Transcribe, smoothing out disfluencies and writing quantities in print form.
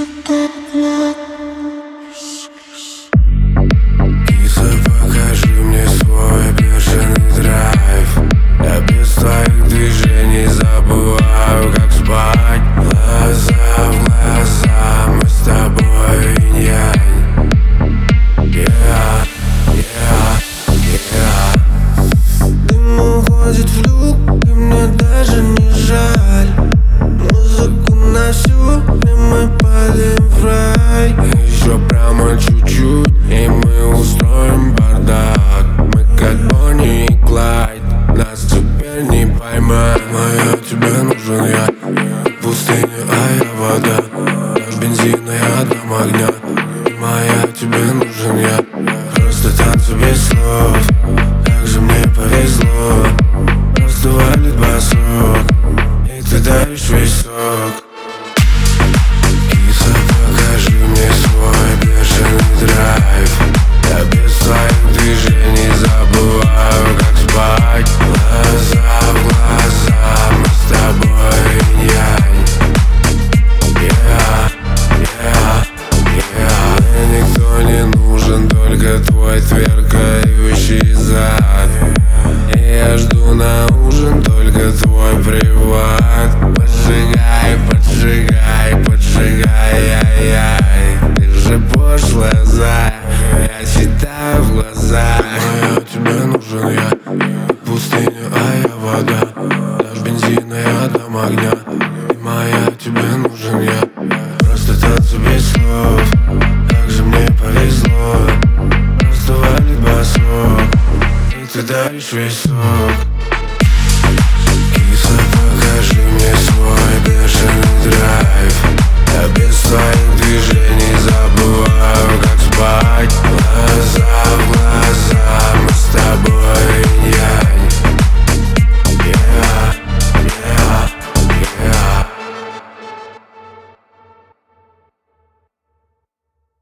Киса, покажи мне свой бешеный драйв. Я без твоих движений забываю, как спать. Глаза в глаза, мы с тобой инь-янь. Дым уходит в люк, и мне даже не жаль. Музыку на всю, и мы падаем в рай. Еще прямо чуть-чуть, и мы устроим бардак. Мы как Бонни и Клайд, нас теперь не поймать. Моя, тебе нужен я, пустыня, а я вода. Дашь бензина, я дам огня. Моя, тебе нужен я, просто танцы без слов. Как же мне повезло, просто валит басок, и ты даришь весь сок. Киса, покажи мне свой бешеный драйв. Я без твоих движений забываю, как спать. Глаза в глаза, мы с тобой инь-янь. Мне никто не нужен, только твой тверкающий зад. И я жду на ужин только твой приват. Поджигай, поджигай, поджигай, ай-яй. Ты же пошлая зая, я читаю в глаза. Моя, тебе нужен я, пустыня, а я вода. Дашь бензина, я дам огня. И моя, тебе нужен я, просто танцы без слов. Как же мне повезло, просто валит басок, и ты даришь весь сок.